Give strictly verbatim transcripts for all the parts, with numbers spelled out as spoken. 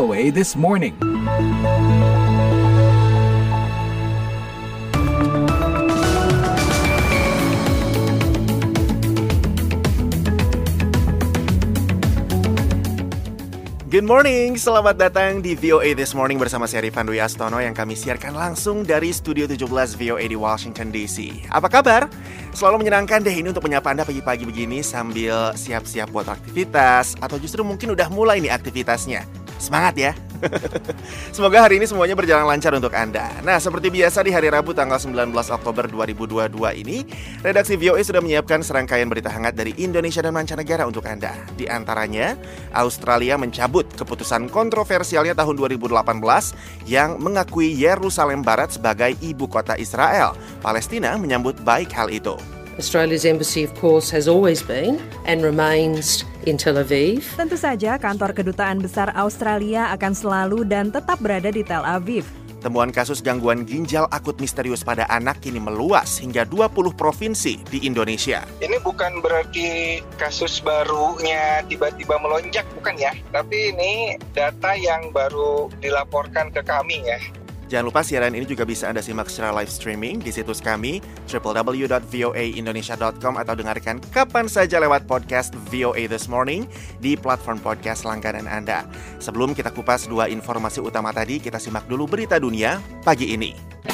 O A This Morning. Good morning, selamat datang di V O A This Morning bersama saya Rifan Dwi Astono yang kami siarkan langsung dari Studio tujuh belas V O A di Washington D C. Apa kabar? Selalu menyenangkan deh ini untuk menyapa Anda pagi-pagi begini sambil siap-siap buat aktivitas atau justru mungkin udah mulai nih aktivitasnya. Semangat ya! Semoga hari ini semuanya berjalan lancar untuk Anda. Nah, seperti biasa di hari Rabu tanggal sembilan belas Oktober dua ribu dua puluh dua ini, redaksi V O A sudah menyiapkan serangkaian berita hangat dari Indonesia dan mancanegara untuk Anda. Di antaranya, Australia mencabut keputusan kontroversialnya tahun dua ribu delapan belas yang mengakui Yerusalem Barat sebagai ibu kota Israel. Palestina menyambut baik hal itu. Australia's embassy, of course, has always been and remains in Tel Aviv. Tentu saja kantor kedutaan besar Australia akan selalu dan tetap berada di Tel Aviv. Temuan kasus gangguan ginjal akut misterius pada anak kini meluas hingga dua puluh provinsi di Indonesia. Ini bukan berarti kasus barunya tiba-tiba melonjak, bukan ya. Tapi ini data yang baru dilaporkan ke kami ya. Jangan lupa siaran ini juga bisa Anda simak secara live streaming di situs kami w w w dot v o a indonesia dot com atau dengarkan kapan saja lewat podcast V O A This Morning di platform podcast langganan Anda. Sebelum kita kupas dua informasi utama tadi, kita simak dulu berita dunia pagi ini.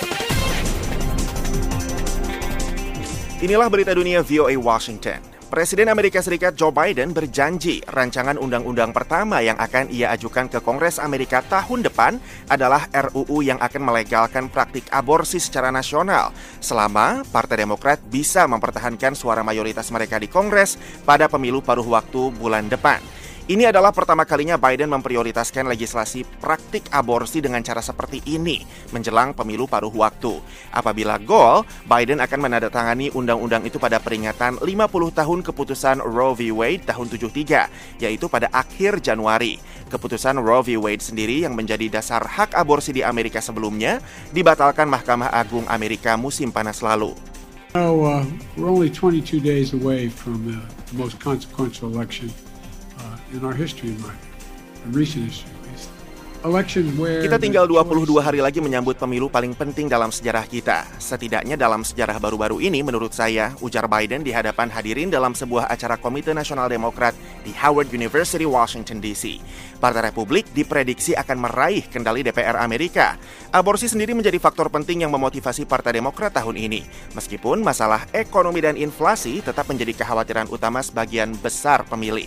Inilah berita dunia V O A Washington. Presiden Amerika Serikat Joe Biden berjanji rancangan undang-undang pertama yang akan ia ajukan ke Kongres Amerika tahun depan adalah R U U yang akan melegalkan praktik aborsi secara nasional selama Partai Demokrat bisa mempertahankan suara mayoritas mereka di Kongres pada pemilu paruh waktu bulan depan. Ini adalah pertama kalinya Biden memprioritaskan legislasi praktik aborsi dengan cara seperti ini menjelang pemilu paruh waktu. Apabila gol, Biden akan menandatangani undang-undang itu pada peringatan lima puluh tahun keputusan Roe v. Wade tahun tujuh puluh tiga, yaitu pada akhir Januari. Keputusan Roe v. Wade sendiri yang menjadi dasar hak aborsi di Amerika sebelumnya dibatalkan Mahkamah Agung Amerika musim panas lalu. So, uh, we're only twenty-two days away from the most consequential election in our history, in my in recent history at least. Elections where Kita tinggal dua puluh dua hari lagi menyambut pemilu paling penting dalam sejarah kita. Setidaknya dalam sejarah baru-baru ini menurut saya, ujar Biden di hadapan hadirin dalam sebuah acara Komite Nasional Demokrat di Howard University, Washington D C. Partai Republik diprediksi akan meraih kendali D P R Amerika. Aborsi sendiri menjadi faktor penting yang memotivasi Partai Demokrat tahun ini. Meskipun masalah ekonomi dan inflasi tetap menjadi kekhawatiran utama sebagian besar pemilih.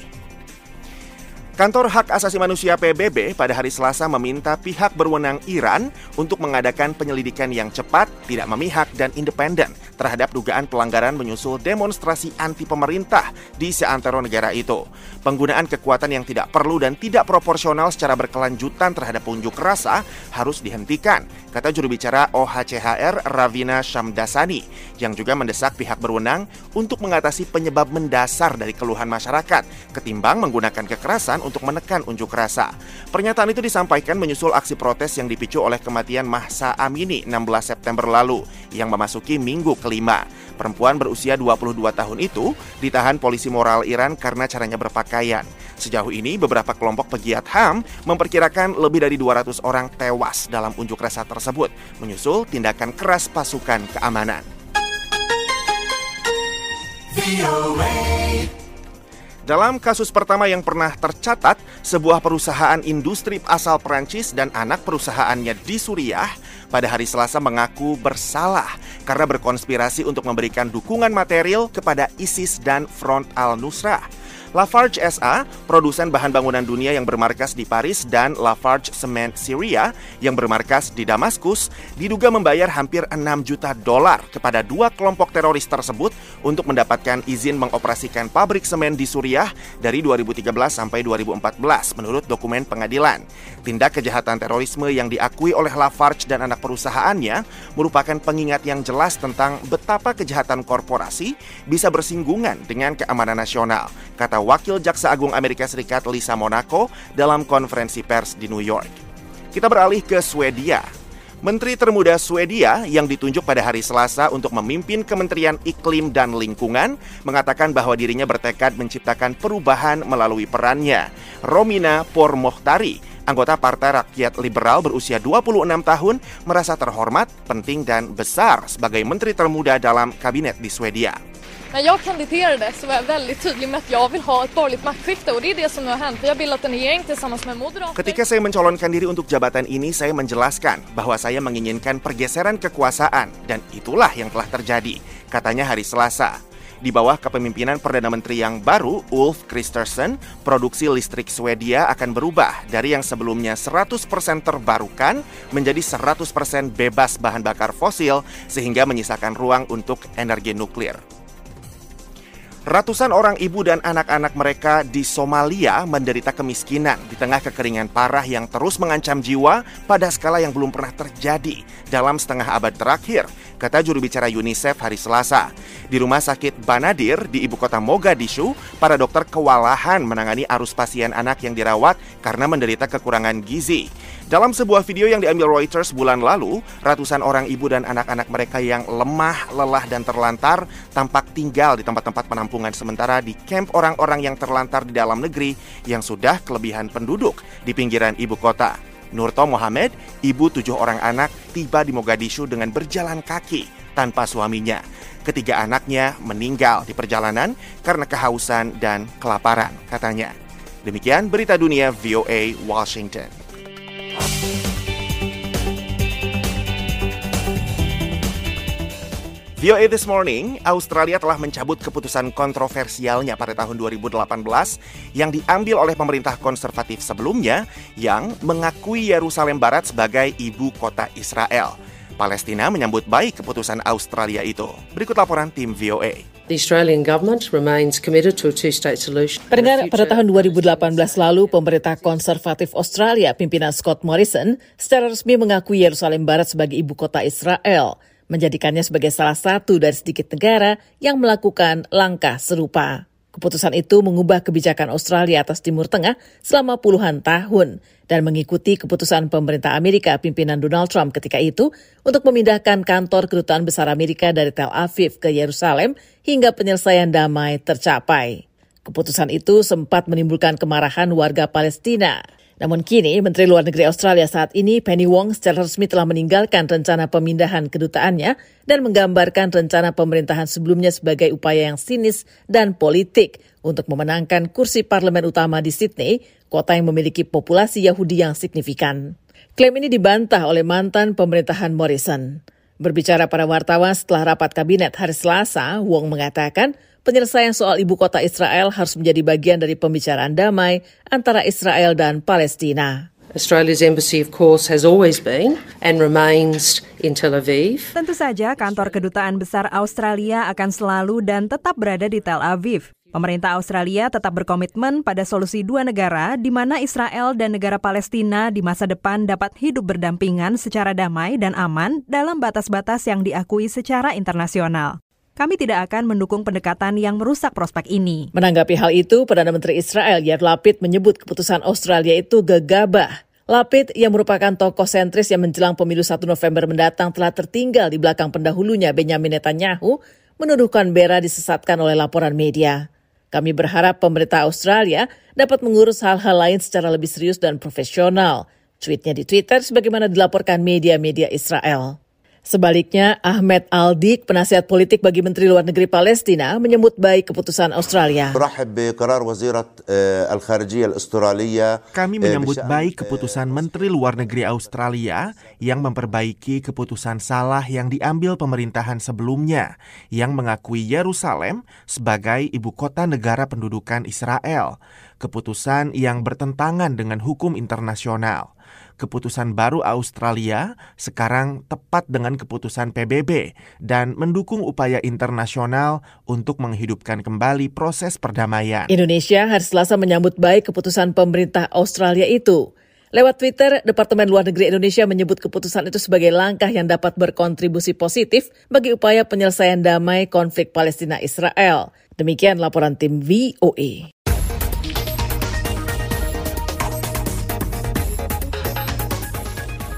Kantor Hak Asasi Manusia P B B pada hari Selasa meminta pihak berwenang Iran untuk mengadakan penyelidikan yang cepat, tidak memihak, dan independen terhadap dugaan pelanggaran menyusul demonstrasi anti pemerintah di seantero negara itu. Penggunaan kekuatan yang tidak perlu dan tidak proporsional secara berkelanjutan terhadap pengunjuk rasa harus dihentikan, kata juru bicara O H C H R Ravina Shamdasani, yang juga mendesak pihak berwenang untuk mengatasi penyebab mendasar dari keluhan masyarakat, ketimbang menggunakan kekerasan untuk menekan unjuk rasa. Pernyataan itu disampaikan menyusul aksi protes yang dipicu oleh kematian Mahsa Amini enam belas September lalu yang memasuki minggu kelima. Perempuan berusia dua puluh dua tahun itu ditahan polisi moral Iran karena caranya berpakaian. Sejauh ini beberapa kelompok pegiat H A M memperkirakan lebih dari dua ratus orang tewas dalam unjuk rasa tersebut, menyusul tindakan keras pasukan keamanan. Dalam kasus pertama yang pernah tercatat, sebuah perusahaan industri asal Perancis dan anak perusahaannya di Suriah pada hari Selasa mengaku bersalah karena berkonspirasi untuk memberikan dukungan material kepada ISIS dan Front al-Nusrah. Lafarge S A, produsen bahan bangunan dunia yang bermarkas di Paris, dan Lafarge Cement Syria yang bermarkas di Damaskus, diduga membayar hampir enam juta dolar kepada dua kelompok teroris tersebut untuk mendapatkan izin mengoperasikan pabrik semen di Suriah dari dua ribu tiga belas sampai dua ribu empat belas menurut dokumen pengadilan. Tindak kejahatan terorisme yang diakui oleh Lafarge dan anak perusahaannya merupakan pengingat yang jelas tentang betapa kejahatan korporasi bisa bersinggungan dengan keamanan nasional, kata Wakil Jaksa Agung Amerika Serikat Lisa Monaco dalam konferensi pers di New York. Kita beralih ke Swedia. Menteri termuda Swedia yang ditunjuk pada hari Selasa untuk memimpin Kementerian Iklim dan Lingkungan mengatakan bahwa dirinya bertekad menciptakan perubahan melalui perannya. Romina Pourmokhtari Anggota Partai Rakyat Liberal berusia dua puluh enam tahun merasa terhormat, penting dan besar sebagai menteri termuda dalam kabinet di Swedia. När jag kandiderade så var jag väldigt tydlig med att jag vill ha ett borgerligt maktskifte och det är det som nu har hänt. Vi har bildat en regering tillsammans med Moderaterna. Ketika saya mencalonkan diri untuk jabatan ini, saya menjelaskan bahwa saya menginginkan pergeseran kekuasaan dan itulah yang telah terjadi, katanya hari Selasa. Di bawah kepemimpinan Perdana Menteri yang baru, Ulf Kristersson, produksi listrik Swedia akan berubah dari yang sebelumnya seratus persen terbarukan menjadi seratus persen bebas bahan bakar fosil sehingga menyisakan ruang untuk energi nuklir. Ratusan orang ibu dan anak-anak mereka di Somalia menderita kemiskinan di tengah kekeringan parah yang terus mengancam jiwa pada skala yang belum pernah terjadi dalam setengah abad terakhir, kata juru bicara UNICEF hari Selasa. Di rumah sakit Banadir di ibu kota Mogadishu, para dokter kewalahan menangani arus pasien anak yang dirawat karena menderita kekurangan gizi. Dalam sebuah video yang diambil Reuters bulan lalu, ratusan orang ibu dan anak-anak mereka yang lemah, lelah, dan terlantar tampak tinggal di tempat-tempat penampungan sementara di kamp orang-orang yang terlantar di dalam negeri yang sudah kelebihan penduduk di pinggiran ibu kota. Nurto Mohamed, ibu tujuh orang anak, tiba di Mogadishu dengan berjalan kaki tanpa suaminya. Ketiga anaknya meninggal di perjalanan karena kehausan dan kelaparan, katanya. Demikian berita dunia V O A Washington. V O A This Morning, Australia telah mencabut keputusan kontroversialnya pada tahun dua ribu delapan belas yang diambil oleh pemerintah konservatif sebelumnya yang mengakui Yerusalem Barat sebagai ibu kota Israel. Palestina menyambut baik keputusan Australia itu. Berikut laporan tim V O A. The Australian government remains committed to a two-state solution. Pendengar, pada tahun dua ribu delapan belas lalu, pemerintah konservatif Australia, pimpinan Scott Morrison, secara resmi mengakui Yerusalem Barat sebagai ibu kota Israel, menjadikannya sebagai salah satu dari sedikit negara yang melakukan langkah serupa. Keputusan itu mengubah kebijakan Australia atas Timur Tengah selama puluhan tahun dan mengikuti keputusan pemerintah Amerika pimpinan Donald Trump ketika itu untuk memindahkan kantor kedutaan besar Amerika dari Tel Aviv ke Yerusalem hingga penyelesaian damai tercapai. Keputusan itu sempat menimbulkan kemarahan warga Palestina. Namun kini, Menteri Luar Negeri Australia saat ini, Penny Wong, secara resmi telah meninggalkan rencana pemindahan kedutaannya dan menggambarkan rencana pemerintahan sebelumnya sebagai upaya yang sinis dan politik untuk memenangkan kursi parlemen utama di Sydney, kota yang memiliki populasi Yahudi yang signifikan. Klaim ini dibantah oleh mantan pemerintahan Morrison. Berbicara pada wartawan setelah rapat kabinet hari Selasa, Wong mengatakan penyelesaian soal ibu kota Israel harus menjadi bagian dari pembicaraan damai antara Israel dan Palestina. Australia's embassy, of course, has always been and remains in Tel Aviv. Tentu saja kantor kedutaan besar Australia akan selalu dan tetap berada di Tel Aviv. Pemerintah Australia tetap berkomitmen pada solusi dua negara di mana Israel dan negara Palestina di masa depan dapat hidup berdampingan secara damai dan aman dalam batas-batas yang diakui secara internasional. Kami tidak akan mendukung pendekatan yang merusak prospek ini. Menanggapi hal itu, Perdana Menteri Israel Yair Lapid menyebut keputusan Australia itu gegabah. Lapid, yang merupakan tokoh sentris yang menjelang pemilu satu November mendatang telah tertinggal di belakang pendahulunya Benjamin Netanyahu, menuduhkan Bera disesatkan oleh laporan media. Kami berharap pemerintah Australia dapat mengurus hal-hal lain secara lebih serius dan profesional. Tweetnya di Twitter sebagaimana dilaporkan media-media Israel. Sebaliknya, Ahmed Al-Dik, penasihat politik bagi Menteri Luar Negeri Palestina, menyambut baik keputusan Australia. Kami menyambut baik keputusan Menteri Luar Negeri Australia yang memperbaiki keputusan salah yang diambil pemerintahan sebelumnya, yang mengakui Yerusalem sebagai ibu kota negara pendudukan Israel. Keputusan yang bertentangan dengan hukum internasional. Keputusan baru Australia sekarang tepat dengan keputusan P B B dan mendukung upaya internasional untuk menghidupkan kembali proses perdamaian. Indonesia hari Selasa menyambut baik keputusan pemerintah Australia itu. Lewat Twitter, Departemen Luar Negeri Indonesia menyebut keputusan itu sebagai langkah yang dapat berkontribusi positif bagi upaya penyelesaian damai konflik Palestina-Israel. Demikian laporan tim V O A.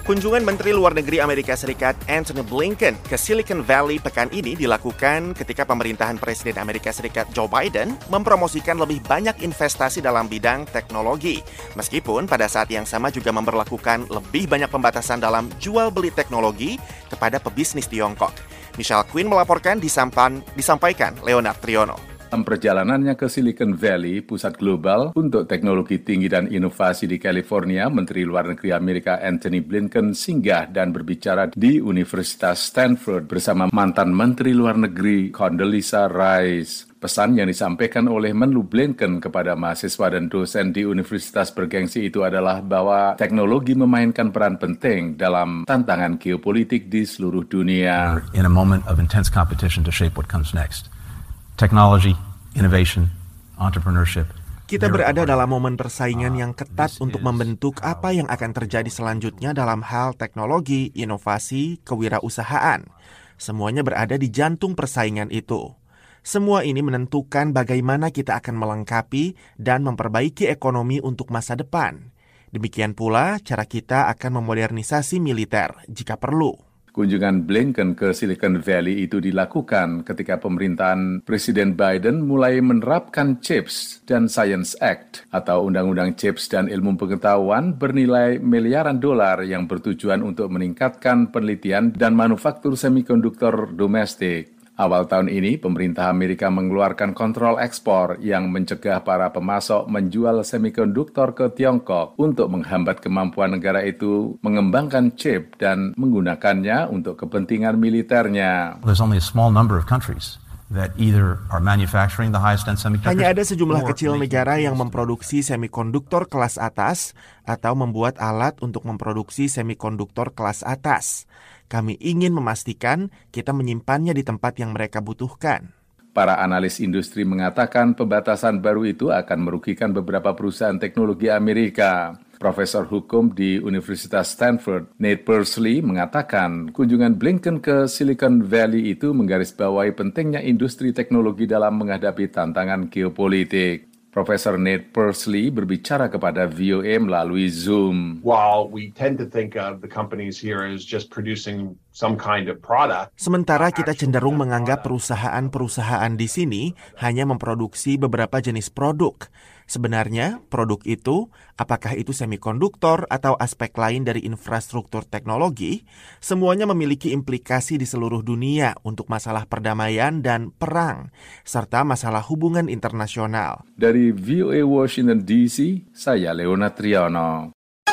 Kunjungan Menteri Luar Negeri Amerika Serikat Antony Blinken ke Silicon Valley pekan ini dilakukan ketika pemerintahan Presiden Amerika Serikat Joe Biden mempromosikan lebih banyak investasi dalam bidang teknologi. Meskipun pada saat yang sama juga memberlakukan lebih banyak pembatasan dalam jual beli teknologi kepada pebisnis Tiongkok. Michelle Quinn melaporkan, disampan, disampaikan Leonard Triono. Dalam perjalanannya ke Silicon Valley, pusat global untuk teknologi tinggi dan inovasi di California, Menteri Luar Negeri Amerika Antony Blinken singgah dan berbicara di Universitas Stanford bersama mantan Menteri Luar Negeri Condoleezza Rice. Pesan yang disampaikan oleh Menlu Blinken kepada mahasiswa dan dosen di universitas bergengsi itu adalah bahwa teknologi memainkan peran penting dalam tantangan geopolitik di seluruh dunia. In a moment of intense competition to shape what comes next. Technology, innovation, entrepreneurship. Kita berada dalam momen persaingan yang ketat untuk membentuk apa yang akan terjadi selanjutnya dalam hal teknologi, inovasi, kewirausahaan. Semuanya berada di jantung persaingan itu. Semua ini menentukan bagaimana kita akan melengkapi dan memperbaiki ekonomi untuk masa depan. Demikian pula cara kita akan memodernisasi militer jika perlu. Kunjungan Blinken ke Silicon Valley itu dilakukan ketika pemerintahan Presiden Biden mulai menerapkan CHIPS dan Science Act atau Undang-Undang CHIPS dan Ilmu Pengetahuan bernilai miliaran dolar yang bertujuan untuk meningkatkan penelitian dan manufaktur semikonduktor domestik. Awal tahun ini, pemerintah Amerika mengeluarkan kontrol ekspor yang mencegah para pemasok menjual semikonduktor ke Tiongkok untuk menghambat kemampuan negara itu mengembangkan chip dan menggunakannya untuk kepentingan militernya. There's only a small number of countries that either are manufacturing the highest-end semiconductors. Hanya ada sejumlah kecil negara yang memproduksi semikonduktor kelas atas atau membuat alat untuk memproduksi semikonduktor kelas atas. Kami ingin memastikan kita menyimpannya di tempat yang mereka butuhkan. Para analis industri mengatakan pembatasan baru itu akan merugikan beberapa perusahaan teknologi Amerika. Profesor hukum di Universitas Stanford, Nate Persley, mengatakan kunjungan Blinken ke Silicon Valley itu menggarisbawahi pentingnya industri teknologi dalam menghadapi tantangan geopolitik. Profesor Nate Persley berbicara kepada V O A melalui Zoom. While we tend to think of the companies here as just producing some kind of product. Sementara kita cenderung menganggap perusahaan-perusahaan di sini hanya memproduksi beberapa jenis produk. Sebenarnya, produk itu, apakah itu semikonduktor atau aspek lain dari infrastruktur teknologi, semuanya memiliki implikasi di seluruh dunia untuk masalah perdamaian dan perang, serta masalah hubungan internasional. Dari V O A Washington D C, saya Leonard Triono.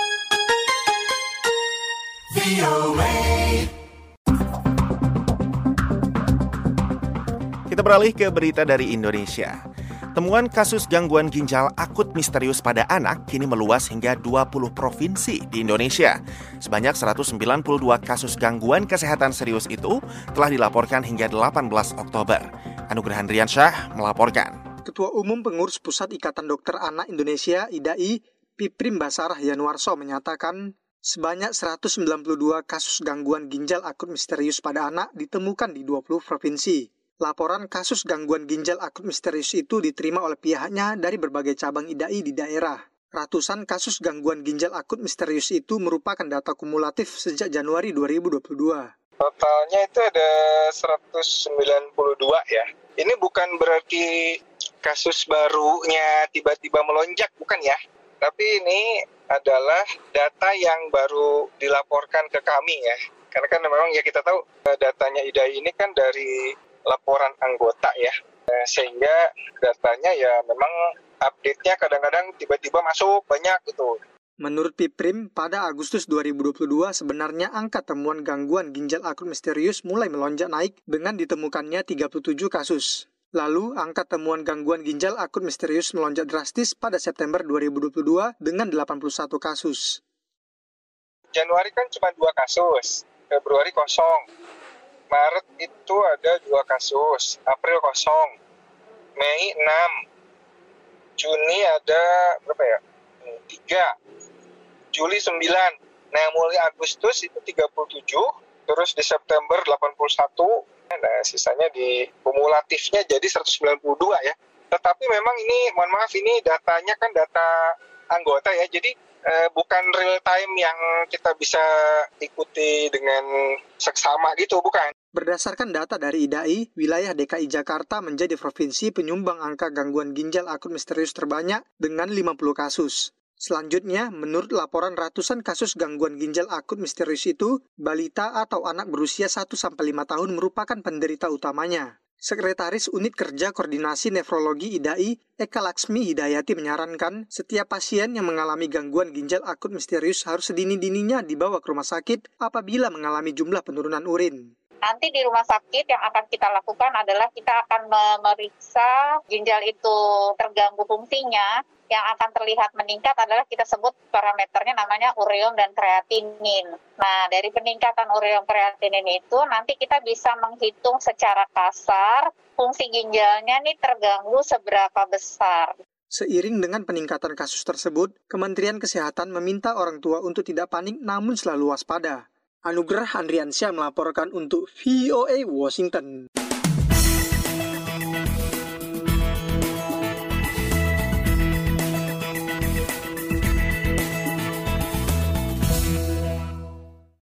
Kita beralih ke berita dari Indonesia. Temuan kasus gangguan ginjal akut misterius pada anak kini meluas hingga dua puluh provinsi di Indonesia. Sebanyak seratus sembilan puluh dua kasus gangguan kesehatan serius itu telah dilaporkan hingga delapan belas Oktober. Anugerah Handriansyah melaporkan. Ketua Umum Pengurus Pusat Ikatan Dokter Anak Indonesia I D A I, Piprim Basarah Yanuarso menyatakan sebanyak seratus sembilan puluh dua kasus gangguan ginjal akut misterius pada anak ditemukan di dua puluh provinsi. Laporan kasus gangguan ginjal akut misterius itu diterima oleh pihaknya dari berbagai cabang I D A I di daerah. Ratusan kasus gangguan ginjal akut misterius itu merupakan data kumulatif sejak Januari dua ribu dua puluh dua. Totalnya itu ada seratus sembilan puluh dua ya. Ini bukan berarti kasus barunya tiba-tiba melonjak, bukan ya. Tapi ini adalah data yang baru dilaporkan ke kami ya. Karena kan memang ya kita tahu datanya I D A I ini kan dari laporan anggota ya, sehingga datanya ya memang update-nya kadang-kadang tiba-tiba masuk banyak gitu. Menurut Piprim, pada Agustus dua ribu dua puluh dua sebenarnya angka temuan gangguan ginjal akut misterius mulai melonjak naik dengan ditemukannya tiga puluh tujuh kasus. Lalu, angka temuan gangguan ginjal akut misterius melonjak drastis pada September dua ribu dua puluh dua dengan delapan puluh satu kasus. Januari kan cuma dua kasus, Februari kosong. Maret itu ada dua kasus, April kosong, Mei enam, Juni ada berapa ya? tiga, Juli sembilan, nah mulai Agustus itu tiga puluh tujuh, terus di September delapan puluh satu, nah sisanya di kumulatifnya jadi seratus sembilan puluh dua ya. Tetapi memang ini, mohon maaf ini datanya kan data anggota ya, jadi uh, bukan real time yang kita bisa ikuti dengan seksama gitu, bukan. Berdasarkan data dari I D A I, wilayah D K I Jakarta menjadi provinsi penyumbang angka gangguan ginjal akut misterius terbanyak dengan lima puluh kasus. Selanjutnya, menurut laporan ratusan kasus gangguan ginjal akut misterius itu, balita atau anak berusia satu sampai lima tahun merupakan penderita utamanya. Sekretaris Unit Kerja Koordinasi Nefrologi I D A I, Eka Laksmi Hidayati menyarankan setiap pasien yang mengalami gangguan ginjal akut misterius harus sedini-dininya dibawa ke rumah sakit apabila mengalami jumlah penurunan urin. Nanti di rumah sakit yang akan kita lakukan adalah kita akan memeriksa ginjal itu terganggu fungsinya. Yang akan terlihat meningkat adalah kita sebut parameternya namanya ureum dan kreatinin. Nah, dari peningkatan ureum kreatinin itu nanti kita bisa menghitung secara kasar fungsi ginjalnya nih terganggu seberapa besar. Seiring dengan peningkatan kasus tersebut, Kementerian Kesehatan meminta orang tua untuk tidak panik namun selalu waspada. Anugerah Andriansyah melaporkan untuk V O A Washington.